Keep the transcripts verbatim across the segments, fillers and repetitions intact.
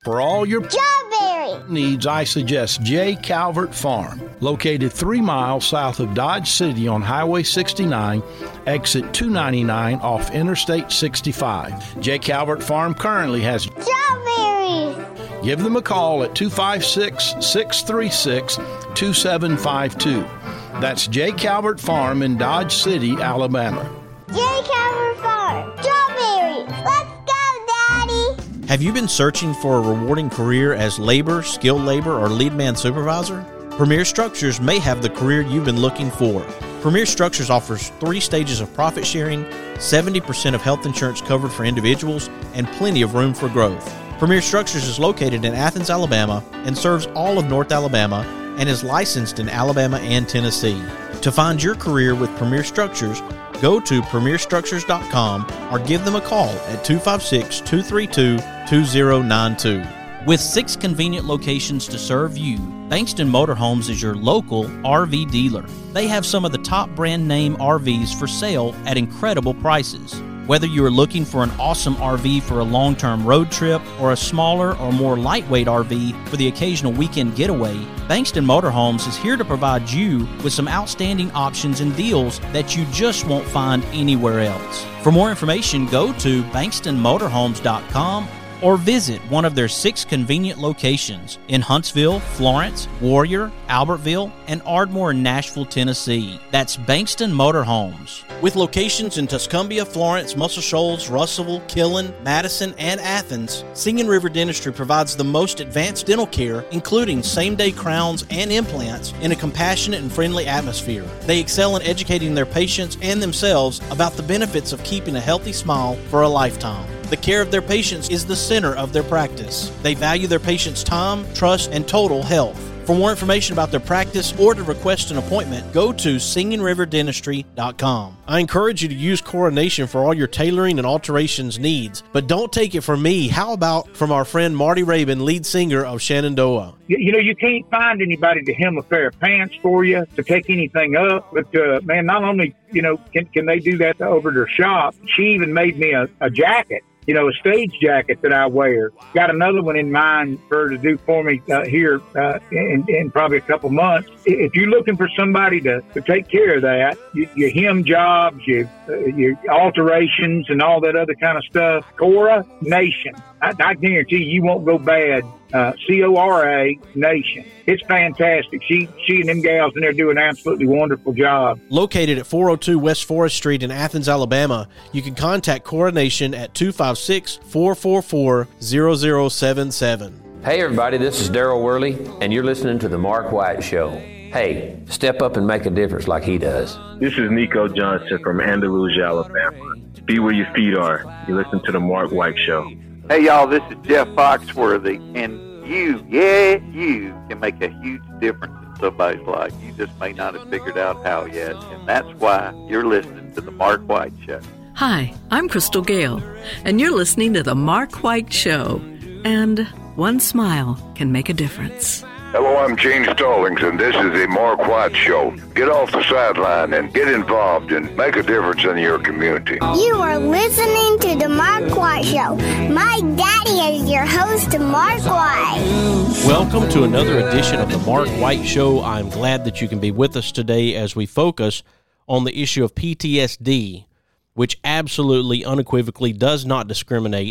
For all your Strawberry needs, I suggest J. Calvert Farm, located three miles south of Dodge City on Highway sixty-nine, exit two ninety-nine off Interstate sixty-five. J. Calvert Farm currently has Strawberries. Give them a call at two five six, six three six, two seven five two. That's J. Calvert Farm in Dodge City, Alabama. J. Calvert Farm. Strawberries. Let's go, Daddy. Have you been searching for a rewarding career as labor, skilled labor, or lead man supervisor? Premier Structures may have the career you've been looking for. Premier Structures offers three stages of profit sharing, seventy percent of health insurance covered for individuals, and plenty of room for growth. Premier Structures is located in Athens, Alabama, and serves all of North Alabama and is licensed in Alabama and Tennessee. To find your career with Premier Structures, go to premier structures dot com or give them a call at two five six, two three two, two zero nine two. With six convenient locations to serve you, Bankston Motorhomes is your local R V dealer. They have some of the top brand name R Vs for sale at incredible prices. Whether you are looking for an awesome R V for a long-term road trip or a smaller or more lightweight R V for the occasional weekend getaway, Bankston Motorhomes is here to provide you with some outstanding options and deals that you just won't find anywhere else. For more information, go to bankston motorhomes dot com or visit one of their six convenient locations in Huntsville, Florence, Warrior, Albertville, and Ardmore in Nashville, Tennessee. That's Bankston Motorhomes. With locations in Tuscumbia, Florence, Muscle Shoals, Russellville, Killen, Madison, and Athens, Singing River Dentistry provides the most advanced dental care, including same-day crowns and implants, in a compassionate and friendly atmosphere. They excel in educating their patients and themselves about the benefits of keeping a healthy smile for a lifetime. The care of their patients is the center of their practice. They value their patients' time, trust, and total health. For more information about their practice or to request an appointment, go to singing river dentistry dot com. I encourage you to use Coronation for all your tailoring and alterations needs, but don't take it from me. How about from our friend Marty Rabin, lead singer of Shenandoah? You, you know, you can't find anybody to hem a pair of pants for you, to take anything up, but uh, man, not only, you know, can, can they do that over their shop, she even made me a, a jacket. You know, a stage jacket that I wear. Got another one in mind for her to do for me uh, here uh, in, in probably a couple months. If you're looking for somebody to, to take care of that, you, your hem jobs, your, uh, your alterations, and all that other kind of stuff, Coronation. I, I guarantee you won't go bad. Uh, C O R A Nation. It's fantastic. She she and them gals in there do an absolutely wonderful job. Located at four oh two West Forest Street in Athens, Alabama, you can contact Coronation at two five six, four four four, zero zero seven seven. Hey everybody, this is Daryl Worley, and you're listening to The Mark White Show. Hey, step up and make a difference like he does. This is Nico Johnson from Andalusia, Alabama. Be where your feet are. You listen to The Mark White Show. Hey, y'all, this is Jeff Foxworthy, and you, yeah, you can make a huge difference in somebody's life. You just may not have figured out how yet, and that's why you're listening to The Mark White Show. Hi, I'm Crystal Gale, and you're listening to The Mark White Show, and one smile can make a difference. Hello, I'm Gene Stallings, and this is the Mark White Show. Get off the sideline and get involved and make a difference in your community. You are listening to The Mark White Show. My daddy is your host, Mark White. Welcome to another edition of The Mark White Show. I'm glad that you can be with us today as we focus on the issue of P T S D, which absolutely, unequivocally does not discriminate,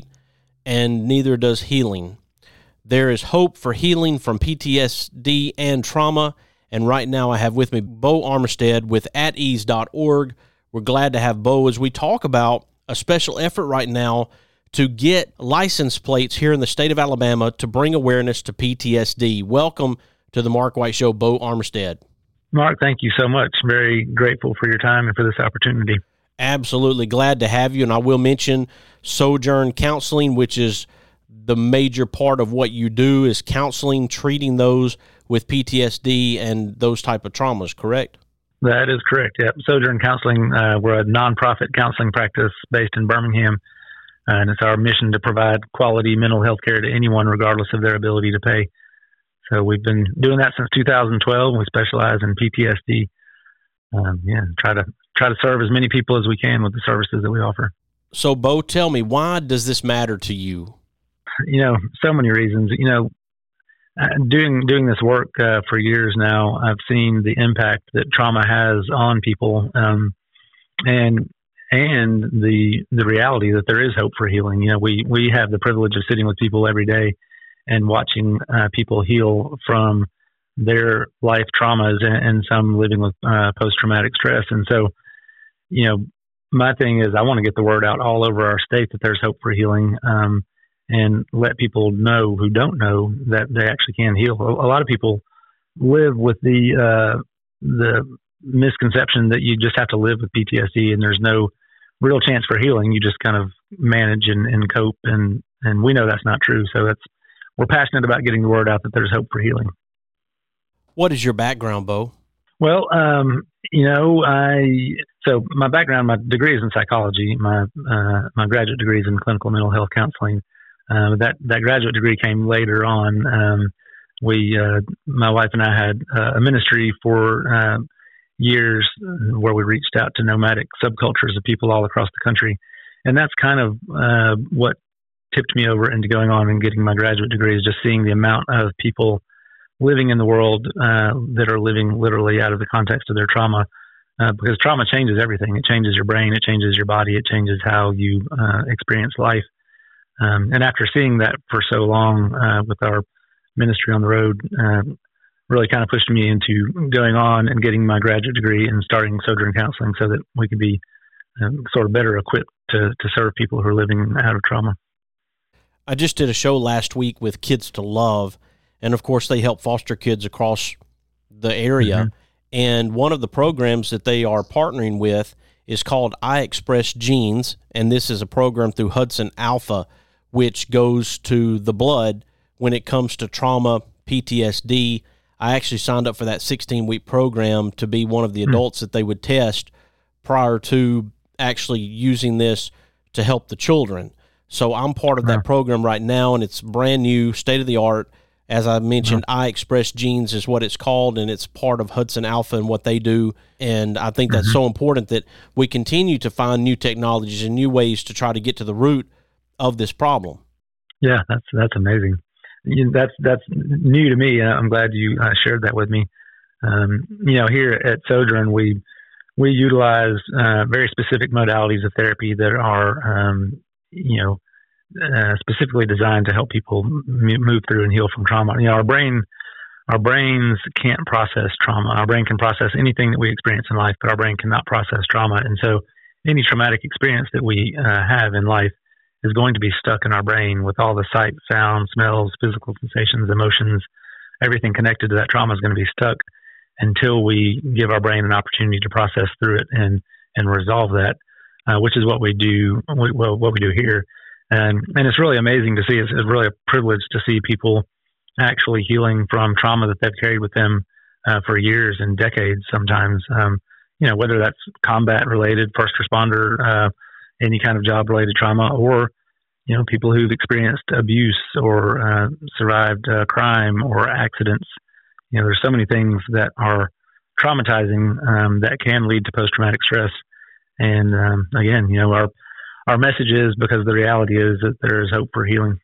and neither does healing. There is hope for healing from P T S D and trauma, and right now I have with me Bo Armistead with at ease dot org. We're glad to have Bo as we talk about a special effort right now to get license plates here in the state of Alabama to bring awareness to P T S D. Welcome to the Mark White Show, Bo Armistead. Mark, thank you so much. Very grateful for your time and for this opportunity. Absolutely glad to have you, and I will mention Sojourn Counseling, which is the major part of what you do is counseling, treating those with P T S D and those type of traumas, correct? That is correct, yep. Sojourn Counseling, uh, we're a nonprofit counseling practice based in Birmingham, uh, and it's our mission to provide quality mental health care to anyone regardless of their ability to pay. So we've been doing that since two thousand twelve, and we specialize in P T S D. Um, yeah, try to try to serve as many people as we can with the services that we offer. So, Bo, tell me, why does this matter to you? you know, so many reasons. You know, doing doing this work uh, for years now, I've seen the impact that trauma has on people, um, and and the the reality that there is hope for healing. You know, we we have the privilege of sitting with people every day and watching uh, people heal from their life traumas, and, and some living with uh, post-traumatic stress. And so, you know, my thing is I want to get the word out all over our state that there's hope for healing, um, and let people know who don't know that they actually can heal. A, a lot of people live with the uh, the misconception that you just have to live with P T S D and there's no real chance for healing. You just kind of manage and, and cope, and, and we know that's not true. So that's, we're passionate about getting the word out that there's hope for healing. What is your background, Bo? Well, um, you know, I, so my background, my degree is in psychology. My, uh, my graduate degree is in clinical mental health counseling. Uh, that, that graduate degree came later on. Um, we, uh, my wife and I had uh, a ministry for, uh, years where we reached out to nomadic subcultures of people all across the country. And that's kind of, uh, what tipped me over into going on and getting my graduate degree, is just seeing the amount of people living in the world uh, that are living literally out of the context of their trauma, uh, because trauma changes everything. It changes your brain, it changes your body, it changes how you uh, experience life. Um, and after seeing that for so long uh, with our ministry on the road, uh, really kind of pushed me into going on and getting my graduate degree and starting Sojourn Counseling so that we could be um, sort of better equipped to, to serve people who are living out of trauma. I just did a show last week with Kids to Love, and of course they help foster kids across the area. Mm-hmm. And one of the programs that they are partnering with is called I Express Genes, and this is a program through Hudson Alpha, which goes to the blood when it comes to trauma, P T S D. I actually signed up for that sixteen-week program to be one of the adults mm-hmm. that they would test prior to actually using this to help the children. So I'm part of that program right now, and it's brand new, state-of-the-art. As I mentioned, mm-hmm. I Express Genes is what it's called, and it's part of Hudson Alpha and what they do. And I think that's mm-hmm. so important that we continue to find new technologies and new ways to try to get to the root of this problem. Yeah, that's that's amazing. You know, that's that's new to me. I'm glad you uh, shared that with me. Um, you know, here at Sojourn, we we utilize uh, very specific modalities of therapy that are um, you know, uh, specifically designed to help people m- move through and heal from trauma. You know, our brain, our brains can't process trauma. Our brain can process anything that we experience in life, but our brain cannot process trauma. And so any traumatic experience that we uh, have in life is going to be stuck in our brain with all the sight, sound, smells, physical sensations, emotions, everything connected to that trauma is going to be stuck until we give our brain an opportunity to process through it and, and resolve that. Uh, which is what we do, well, what we do here. And, and it's really amazing to see. It's, it's really a privilege to see people actually healing from trauma that they've carried with them uh, for years and decades sometimes. Um, you know, whether that's combat related, first responder, uh, any kind of job related trauma, or, you know, people who've experienced abuse or uh, survived uh, crime or accidents. You know, there's so many things that are traumatizing um, that can lead to post-traumatic stress. And um, again, you know, our our message is, because the reality is that there is hope for healing.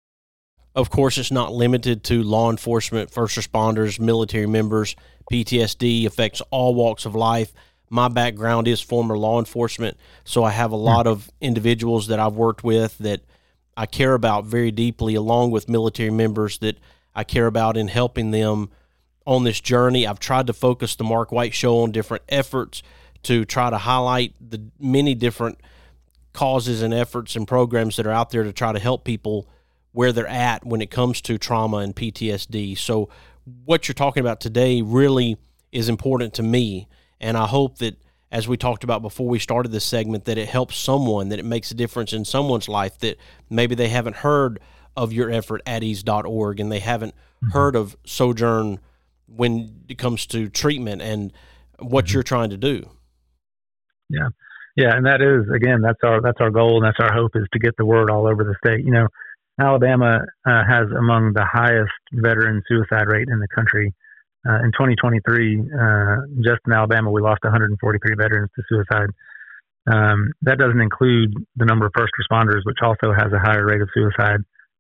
Of course, it's not limited to law enforcement, first responders, military members. P T S D affects all walks of life. My background is former law enforcement, so I have a lot of individuals that I've worked with that I care about very deeply, along with military members that I care about in helping them on this journey. I've tried to focus the Mark White Show on different efforts to try to highlight the many different causes and efforts and programs that are out there to try to help people where they're at when it comes to trauma and P T S D. So what you're talking about today really is important to me, and I hope that, as we talked about before we started this segment, that it helps someone, that it makes a difference in someone's life, that maybe they haven't heard of your effort at ease dot org and they haven't mm-hmm. heard of Sojourn when it comes to treatment and what mm-hmm. you're trying to do. Yeah. Yeah. And that is, again, that's our, that's our goal. And that's our hope, is to get the word all over the state. You know, Alabama uh, has among the highest veteran suicide rate in the country. Uh, in twenty twenty-three, uh, just in Alabama, we lost one hundred forty-three veterans to suicide. Um, that doesn't include the number of first responders, which also has a higher rate of suicide.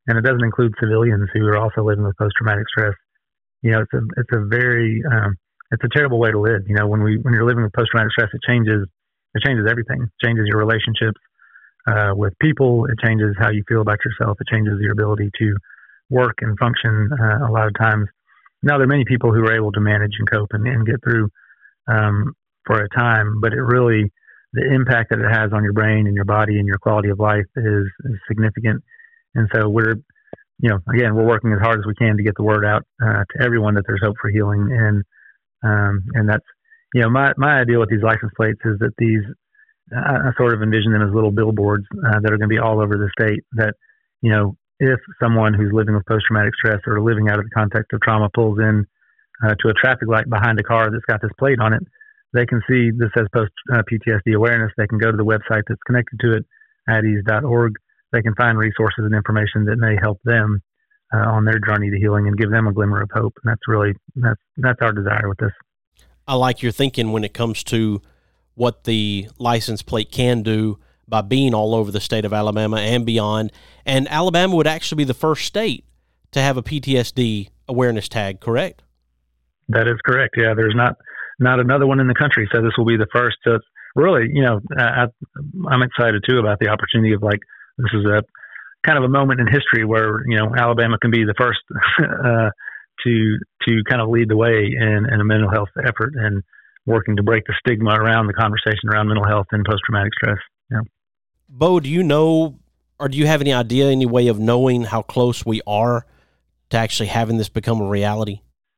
and it doesn't include civilians who are also living with post-traumatic stress. You know, it's a it's a very um, it's a terrible way to live. You know, when we when you're living with post-traumatic stress, it changes it changes everything. It changes your relationships uh, with people. It changes how you feel about yourself. It changes your ability to work and function. Uh, a lot of times, now there are many people who are able to manage and cope and, and get through um, for a time, but it really the impact that it has on your brain and your body and your quality of life is, is significant. And so we're, you know, again, we're working as hard as we can to get the word out uh, to everyone that there's hope for healing. And, um, and that's, you know, my, my idea with these license plates is that these, I, I sort of envision them as little billboards uh, that are going to be all over the state that, you know, if someone who's living with post-traumatic stress or living out of the context of trauma pulls in uh, to a traffic light behind a car that's got this plate on it, they can see this says post uh, P T S D awareness. They can go to the website that's connected to it, at ease dot org. They can find resources and information that may help them uh, on their journey to healing and give them a glimmer of hope. And that's really, that's, that's our desire with this. I like your thinking when it comes to what the license plate can do by being all over the state of Alabama and beyond. And Alabama would actually be the first state to have a P T S D awareness tag, correct? That is correct. Yeah, there's not not another one in the country, so this will be the first. So it's really, you know, I, I'm excited too about the opportunity of like, this is a kind of a moment in history where, you know, Alabama can be the first uh, to to kind of lead the way in, in a mental health effort and working to break the stigma around the conversation around mental health and post-traumatic stress. Yeah. Bo, do you know, or do you have any idea, any way of knowing how close we are to actually having this become a reality?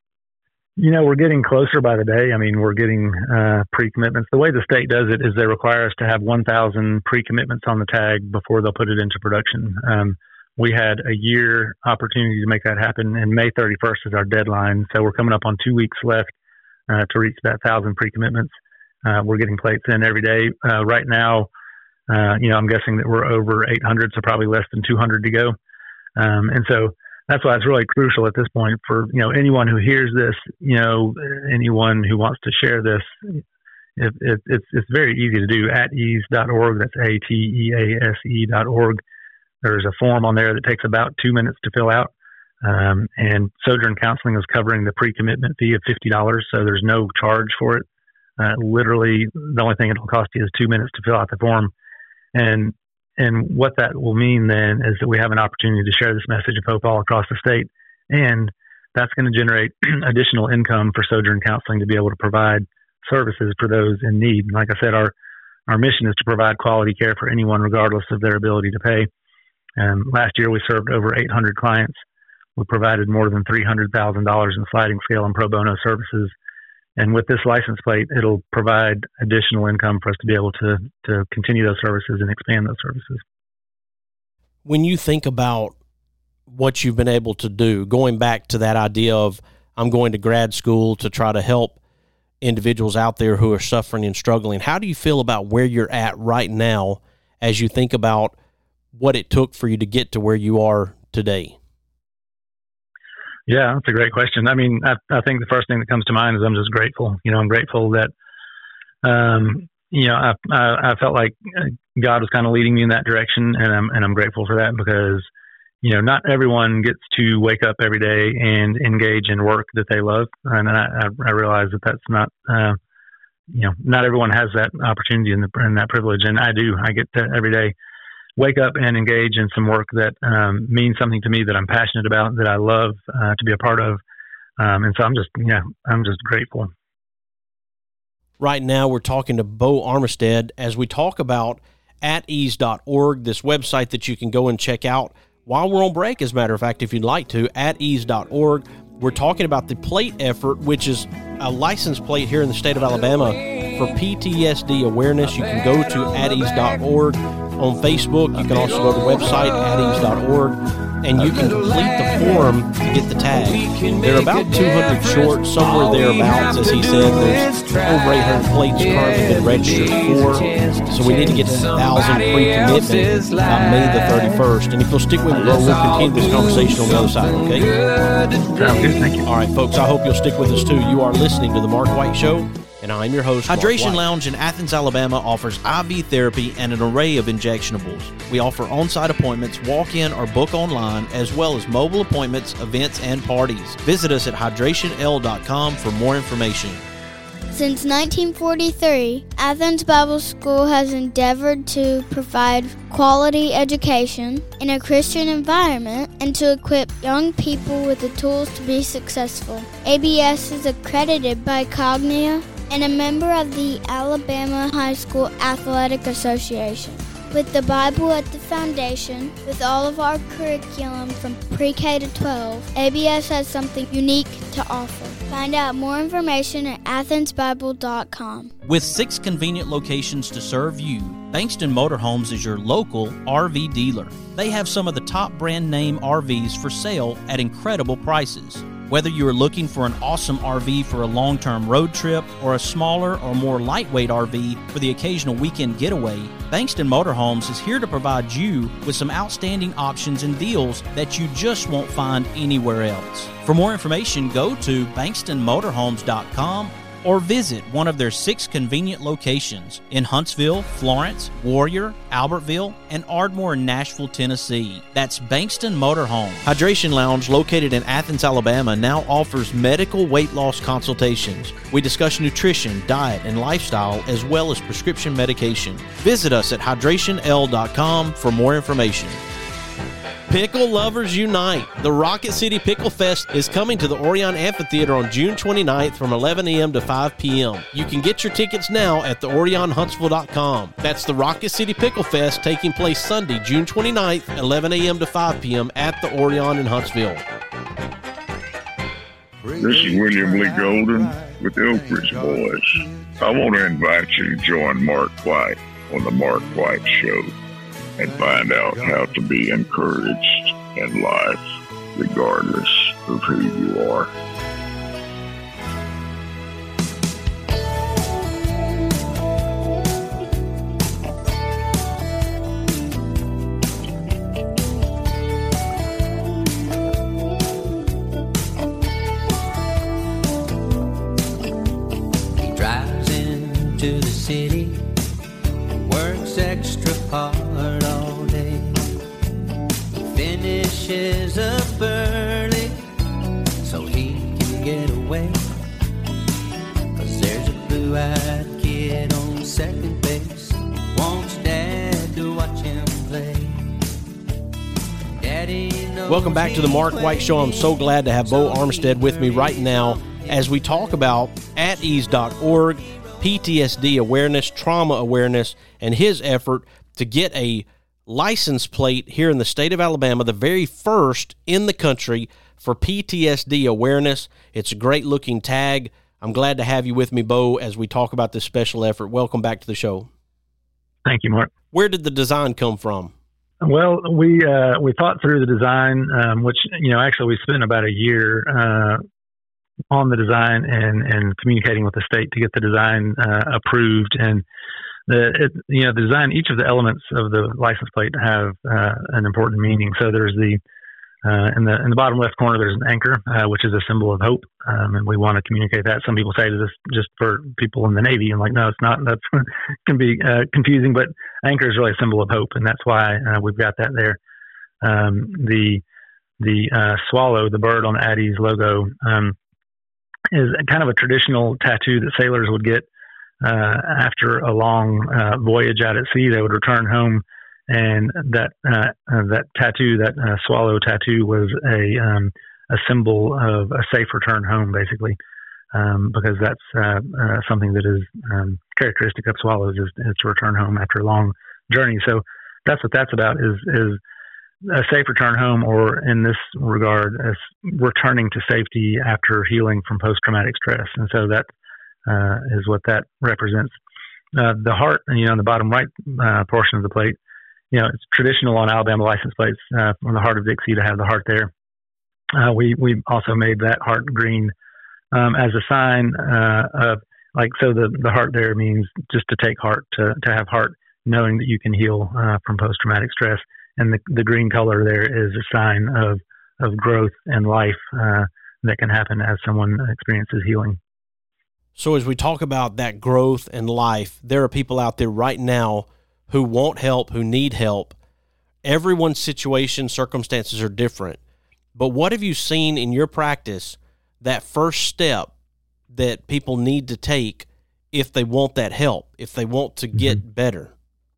You know, we're getting closer by the day. I mean, we're getting uh, pre-commitments. The way the state does it is they require us to have one thousand pre-commitments on the tag before they'll put it into production. Um, we had a year opportunity to make that happen, and May thirty-first is our deadline. So we're coming up on two weeks left uh, to reach that one thousand pre-commitments. Uh, we're getting plates in every day. Uh, right now, uh, you know, I'm guessing that we're over eight hundred, so probably less than two hundred to go. Um, and so that's why it's really crucial at this point for, you know, anyone who hears this, you know, anyone who wants to share this. It, it, it's it's very easy to do at ease dot org. That's A T E A S E dot org. There's a form on there that takes about two minutes to fill out. Um, and Sojourn Counseling is covering the pre-commitment fee of fifty dollars, so there's no charge for it. Uh, literally, the only thing it'll cost you is two minutes to fill out the form. And And what that will mean then is that we have an opportunity to share this message of hope all across the state. And that's going to generate additional income for Sojourn Counseling to be able to provide services for those in need. And like I said, our, our mission is to provide quality care for anyone regardless of their ability to pay. Um, last year we served over eight hundred clients. We provided more than three hundred thousand dollars in sliding scale and pro bono services. And with this license plate, it'll provide additional income for us to be able to to continue those services and expand those services. When you think about what you've been able to do, going back to that idea of I'm going to grad school to try to help individuals out there who are suffering and struggling, how do you feel about where you're at right now as you think about what it took for you to get to where you are today? Yeah, that's a great question. I mean, I, I think the first thing that comes to mind is I'm just grateful. You know, I'm grateful that, um, you know, I, I, I felt like God was kind of leading me in that direction, and I'm and I'm grateful for that because, you know, not everyone gets to wake up every day and engage in work that they love, and I, I realize that that's not, uh, you know, not everyone has that opportunity and, the, and that privilege, and I do. I get to every day wake up and engage in some work that um, means something to me, that I'm passionate about, that I love uh, to be a part of. Um, and so I'm just, yeah, I'm just grateful. Right now we're talking to Bo Armistead as we talk about at ease dot org, this website that you can go and check out while we're on break, as a matter of fact, if you'd like to, at ease dot org. We're talking about the plate effort, which is a license plate here in the state of Alabama for P T S D awareness. You can go to at ease dot org. On Facebook, you can also go to the website, at ease dot org, and you can complete the form to get the tag. They're about two hundred short, somewhere thereabouts, as he said. There's over eight hundred plates currently been registered for, so we need to get to one thousand pre-commitment by May the thirty-first. And if you'll stick with me, we'll continue this conversation on the other side, okay? Sounds good, thank you. All right, folks, I hope you'll stick with us, too. You are listening to The Mark White Show, And I'm your host, Hydration Lounge in Athens, Alabama offers I V therapy and an array of injectionables. We offer on-site appointments, walk-in or book online, as well as mobile appointments, events, and parties. Visit us at hydration l dot com for more information. Since nineteen forty-three, Athens Bible School has endeavored to provide quality education in a Christian environment and to equip young people with the tools to be successful. A B S is accredited by Cognia and a member of the Alabama High School Athletic Association. With the Bible at the foundation, with all of our curriculum from pre-K to twelve, A B S has something unique to offer. Find out more information at athens bible dot com. With six convenient locations to serve you, Bankston Motorhomes is your local R V dealer. They have some of the top brand name R Vs for sale at incredible prices. Whether you are looking for an awesome R V for a long-term road trip or a smaller or more lightweight R V for the occasional weekend getaway, Bankston Motorhomes is here to provide you with some outstanding options and deals that you just won't find anywhere else. For more information, go to bankston motorhomes dot com or visit one of their six convenient locations in Huntsville, Florence, Warrior, Albertville, and Ardmore, Nashville, Tennessee. That's Bankston Motorhome. Hydration Lounge, located in Athens, Alabama, now offers medical weight loss consultations. We discuss nutrition, diet, and lifestyle, as well as prescription medication. Visit us at hydration l dot com for more information. Pickle lovers unite! The Rocket City Pickle Fest is coming to the Orion Amphitheater on June twenty-ninth from eleven a.m. to five p.m. You can get your tickets now at the orion huntsville dot com. That's the Rocket City Pickle Fest taking place Sunday, June twenty-ninth, eleven a.m. to five p.m. at the Orion in Huntsville. This is William Lee Golden with the Oak Ridge Boys. I want to invite you to join Mark White on the Mark White Show and find out how to be encouraged in life, regardless of who you are. He drives into the city, works extra hard all day, finishes up early so he can get away, 'cause there's a blue-eyed kid on second base, wants dad to watch him play. Daddy knows. Welcome back to the Mark White Show. I'm so glad to have Bo Armstead with me right now as we talk about at ease dot org, P T S D awareness, trauma awareness, and his effort to get a license plate here in the state of Alabama, the very first in the country for P T S D awareness. It's a great-looking tag. I'm glad to have you with me, Bo, as we talk about this special effort. Welcome back to the show. Thank you, Mark. Where did the design come from? Well, we uh, we thought through the design, um, which, you know, actually we spent about a year uh, on the design and, and communicating with the state to get the design uh, approved. And the it, you know the design, each of the elements of the license plate have uh, an important meaning. So there's the uh, in the in the bottom left corner there's an anchor, uh, which is a symbol of hope, um, and we want to communicate that. Some people say this just for people in the Navy, and like, no, it's not. That's can be uh, confusing, but anchor is really a symbol of hope, and that's why uh, we've got that there. Um, the the uh, swallow, the bird on the Addie's logo, um, is kind of a traditional tattoo that sailors would get uh, after a long uh, voyage out at sea. They would return home, and that uh, uh, that tattoo, that uh, swallow tattoo, was a um, a symbol of a safe return home, basically, um, because that's uh, uh, something that is um, characteristic of swallows is, is to return home after a long journey. So that's what that's about, is is a safe return home, or in this regard, as returning to safety after healing from post-traumatic stress. And so that uh, is what that represents. Uh, the heart, you know, in the bottom right uh, portion of the plate, you know, it's traditional on Alabama license plates uh, on the Heart of Dixie to have the heart there. Uh, we we also made that heart green um, as a sign uh, of, like, so the the heart there means just to take heart, to to have heart, knowing that you can heal uh, from post-traumatic stress. And the, the green color there is a sign of, of growth and life uh, that can happen as someone experiences healing. So as we talk about that growth and life, there are people out there right now who want help, who need help. Everyone's situation, circumstances are different. But what have you seen in your practice, that first step that people need to take if they want that help, if they want to get mm-hmm. better?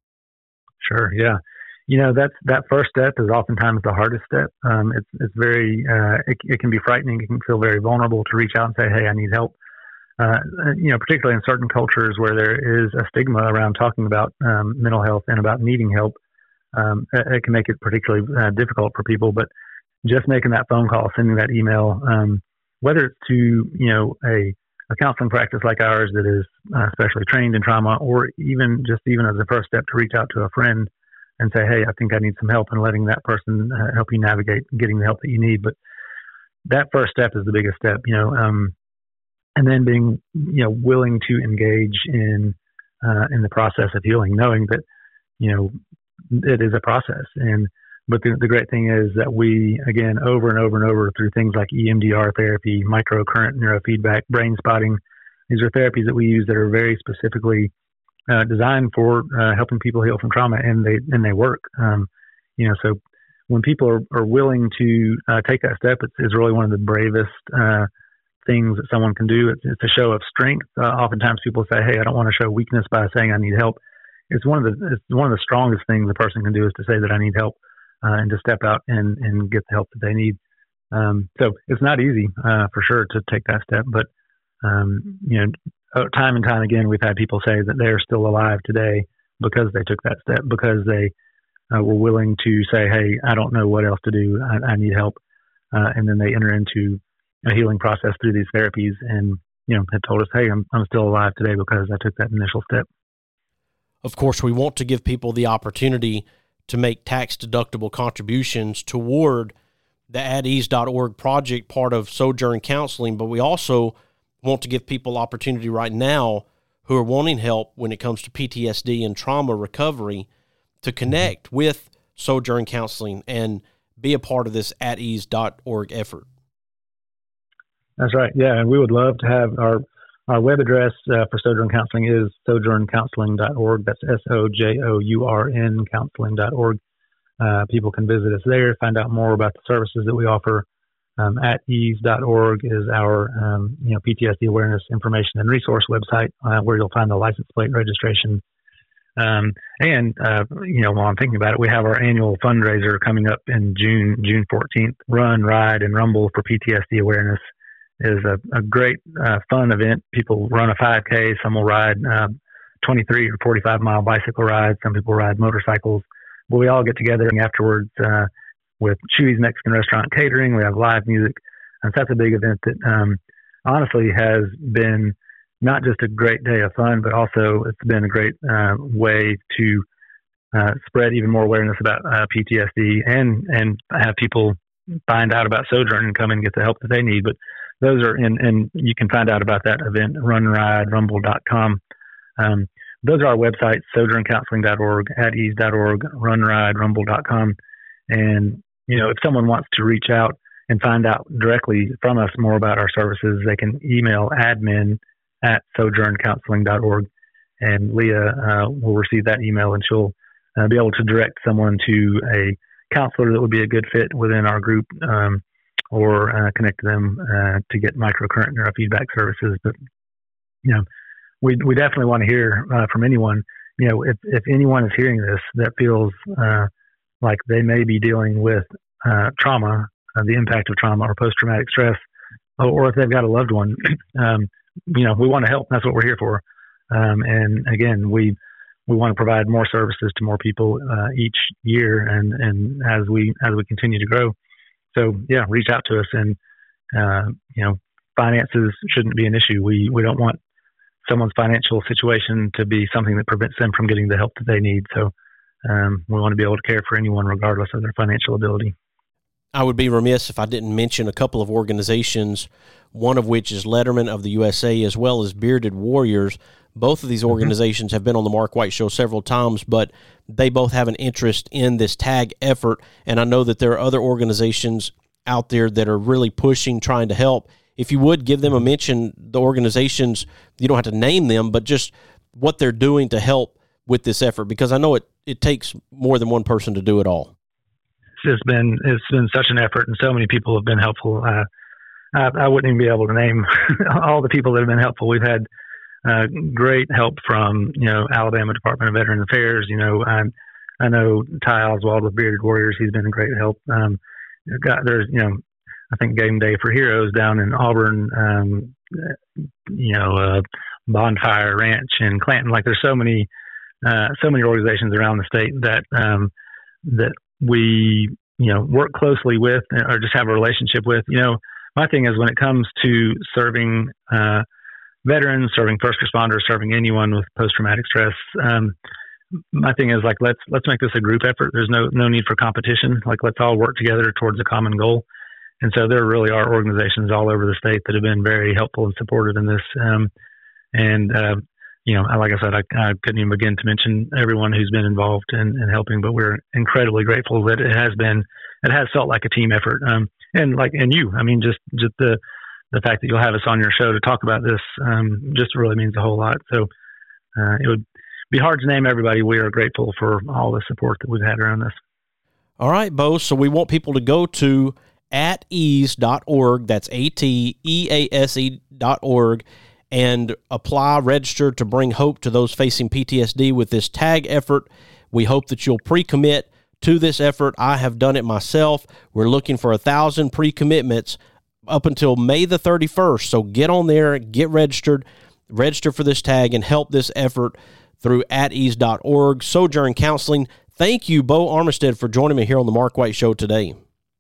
Sure, yeah. You know, that's, that first step is oftentimes the hardest step. Um, it's it's very, uh, it, it can be frightening. It can feel very vulnerable to reach out and say, hey, I need help. Uh, you know, particularly in certain cultures where there is a stigma around talking about um, mental health and about needing help, um, it, it can make it particularly uh, difficult for people. But just making that phone call, sending that email, um, whether it's to, you know, a, a counseling practice like ours that is uh, specially trained in trauma, or even just even as a first step to reach out to a friend and say, hey, I think I need some help, and letting that person uh, help you navigate getting the help that you need. But that first step is the biggest step, you know, um, and then being, you know, willing to engage in, uh, in the process of healing, knowing that, you know, it is a process. And, but the, the great thing is that we, again, over and over and over through things like E M D R therapy, microcurrent neurofeedback, brain spotting, these are therapies that we use that are very specifically uh, designed for uh, helping people heal from trauma, and they, and they work. Um, you know, so when people are, are willing to uh, take that step, it's, it's really one of the bravest uh, things that someone can do. It's, it's a show of strength. Uh, oftentimes people say, hey, I don't want to show weakness by saying I need help. It's one of the, it's one of the strongest things a person can do is to say that I need help, uh, and to step out and, and get the help that they need. Um, so it's not easy, uh, for sure to take that step, but, um, you know, time and time again, we've had people say that they're still alive today because they took that step, because they uh, were willing to say, hey, I don't know what else to do. I, I need help. Uh, and then they enter into a healing process through these therapies, and, you know, had told us, hey, I'm, I'm still alive today because I took that initial step. Of course, we want to give people the opportunity to make tax-deductible contributions toward the at ease dot org project, part of Sojourn Counseling, but we also want to give people opportunity right now who are wanting help when it comes to P T S D and trauma recovery to connect with Sojourn Counseling and be a part of this at ease dot org effort. That's right. Yeah, and we would love to have our our web address uh, for Sojourn Counseling is sojourn counseling dot org. That's S O J O U R N counseling dot org. Uh, people can visit us there, find out more about the services that we offer. Um, at ease dot org is our um, you know P T S D awareness information and resource website, uh, where you'll find the license plate registration. Um, and uh, you know, while I'm thinking about it, we have our annual fundraiser coming up in June, June fourteenth. Run, Ride, and Rumble for P T S D awareness is a, a great, uh, fun event. People run a five K. Some will ride uh, twenty-three or forty-five mile bicycle rides. Some people ride motorcycles. But we all get together afterwards uh, with Chewy's Mexican Restaurant catering. We have live music. And so that's a big event that um, honestly has been not just a great day of fun, but also it's been a great uh, way to uh, spread even more awareness about uh, P T S D and, and have people find out about Sojourn and come and get the help that they need. But those are in, and you can find out about that event, run ride rumble dot com. Um, those are our websites, sojourn counseling dot org, at ease dot org, run ride rumble dot com. And, you know, if someone wants to reach out and find out directly from us more about our services, they can email admin at sojourn counseling dot org. And Leah uh, will receive that email, and she'll uh, be able to direct someone to a counselor that would be a good fit within our group, um, or uh, connect them uh, to get microcurrent neurofeedback services. But, you know, we we definitely want to hear uh, from anyone. You know, if, if anyone is hearing this that feels uh, like they may be dealing with uh, trauma, uh, the impact of trauma or post-traumatic stress, or, or if they've got a loved one, um, you know, we want to help. That's what we're here for. Um, and again, we we want to provide more services to more people uh, each year, and, and as we as we continue to grow. So yeah, reach out to us, and uh, you know, finances shouldn't be an issue. We we don't want someone's financial situation to be something that prevents them from getting the help that they need. So um, we want to be able to care for anyone regardless of their financial ability. I would be remiss if I didn't mention a couple of organizations, one of which is Letterman of the U S A, as well as Bearded Warriors. Both of these organizations mm-hmm. have been on the Mark White Show several times, but they both have an interest in this tag effort, and I know that there are other organizations out there that are really pushing, trying to help. if you would give them a mention, the organizations, you don't have to name them, but just what they're doing to help with this effort, because I know it, it takes more than one person to do it all. It's been it's been such an effort, and so many people have been helpful. Uh, I, I wouldn't even be able to name all the people that have been helpful. We've had uh, great help from you know Alabama Department of Veteran Affairs. You know, I, I know Ty Oswald with Bearded Warriors. He's been a great help. Um, got there's you know I think Game Day for Heroes down in Auburn. Um, you know, uh, Bonfire Ranch in Clanton. Like there's so many uh, so many organizations around the state that um, that. we, you know, work closely with or just have a relationship with. You know, my thing is when it comes to serving uh, veterans, serving first responders, serving anyone with post-traumatic stress, um, my thing is like, let's, let's make this a group effort. There's no, no need for competition. Like let's all work together towards a common goal. And so there really are organizations all over the state that have been very helpful and supportive in this. Um, and, uh, You know, like I said, I, I couldn't even begin to mention everyone who's been involved in, in helping, but we're incredibly grateful that it has been, it has felt like a team effort. Um, and like, and you, I mean, just, just the, the fact that you'll have us on your show to talk about this, um, just really means a whole lot. So, uh, it would be hard to name everybody. We are grateful for all the support that we've had around this. All right, Bo. So we want people to go to at ease dot org. That's A T E A S E dot org. And apply, register to bring hope to those facing P T S D with this tag effort. We hope that you'll pre-commit to this effort. I have done it myself. We're looking for a thousand pre-commitments up until May the thirty-first. So get on there, get registered, register for this tag, and help this effort through at ease dot org. Sojourn Counseling. Thank you, Bo Armistead, for joining me here on the Mark White Show today.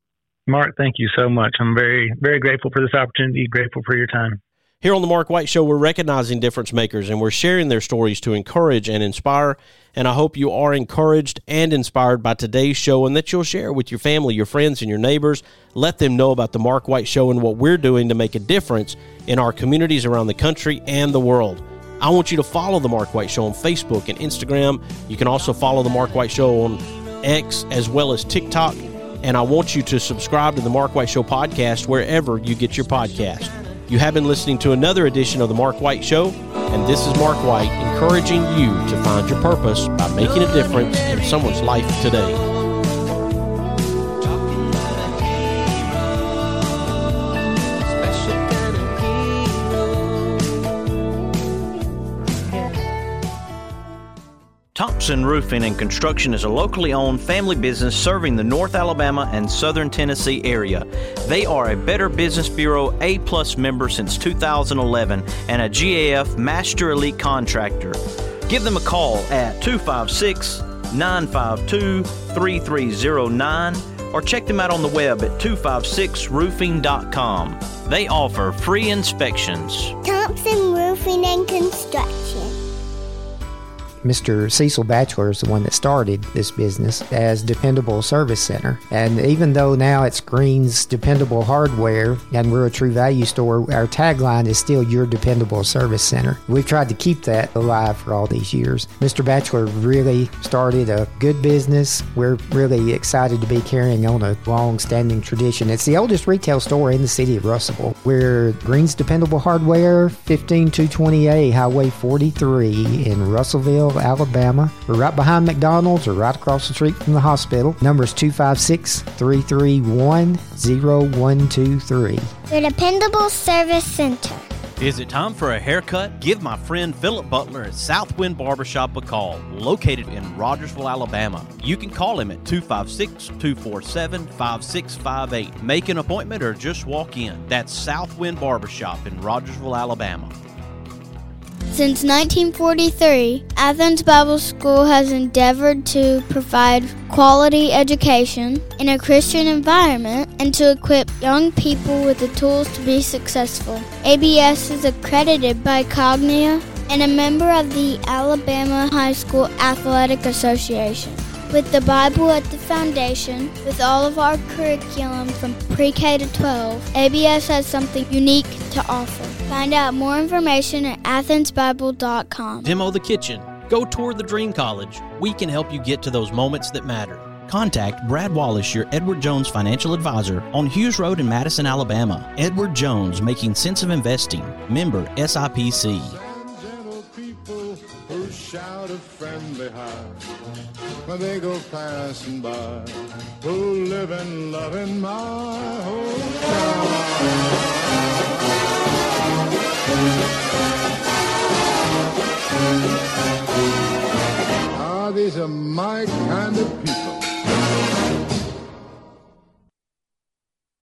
Mark, thank you so much. I'm very, very grateful for this opportunity, grateful for your time. Here on the Mark White Show, we're recognizing difference makers, and we're sharing their stories to encourage and inspire. And I hope you are encouraged and inspired by today's show, and that you'll share with your family, your friends, and your neighbors. Let them know about the Mark White Show and what we're doing to make a difference in our communities around the country and the world. I want you to follow the Mark White Show on Facebook and Instagram. You can also follow the Mark White Show on X as well as TikTok. And I want you to subscribe to the Mark White Show podcast wherever you get your podcast. You have been listening to another edition of The Mark White Show, and this is Mark White encouraging you to find your purpose by making a difference in someone's life today. Thompson Roofing and Construction is a locally owned family business serving the North Alabama and Southern Tennessee area. They are a Better Business Bureau A-plus member since two thousand eleven and a G A F Master Elite Contractor. Give them a call at two five six, nine five two, three three zero nine or check them out on the web at two five six roofing dot com. They offer free inspections. Thompson Roofing and Construction. Mister Cecil Batchelor is the one that started this business as Dependable Service Center. And even though now it's Green's Dependable Hardware and we're a True Value store, our tagline is still Your Dependable Service Center. We've tried to keep that alive for all these years. Mister Batchelor really started a good business. We're really excited to be carrying on a long-standing tradition. It's the oldest retail store in the city of Russellville. We're Green's Dependable Hardware, fifteen two twenty A Highway forty-three in Russellville, Alabama. We're right behind McDonald's or right across the street from the hospital. Number is two five six, three three one, zero one two three. Your Dependable Service Center. Is it time for a haircut? Give my friend Philip Butler at Southwind Barbershop a call, located in Rogersville, Alabama. You can call him at two five six, two four seven, five six five eight. Make an appointment or just walk in. That's Southwind Barbershop in Rogersville, Alabama. Since nineteen forty-three, Athens Bible School has endeavored to provide quality education in a Christian environment and to equip young people with the tools to be successful. A B S is accredited by Cognia and a member of the Alabama High School Athletic Association. With the Bible at the foundation, with all of our curriculum from pre-K to twelve, A B S has something unique to offer. Find out more information at athens bible dot com. Demo the kitchen. Go tour the Dream College. We can help you get to those moments that matter. Contact Brad Wallace, your Edward Jones financial advisor, on Hughes Road in Madison, Alabama. Edward Jones, making sense of investing. Member S I P C. Shout a friendly hi when they go passing by, who live and love in my hometown. Ah, these are my kind of people.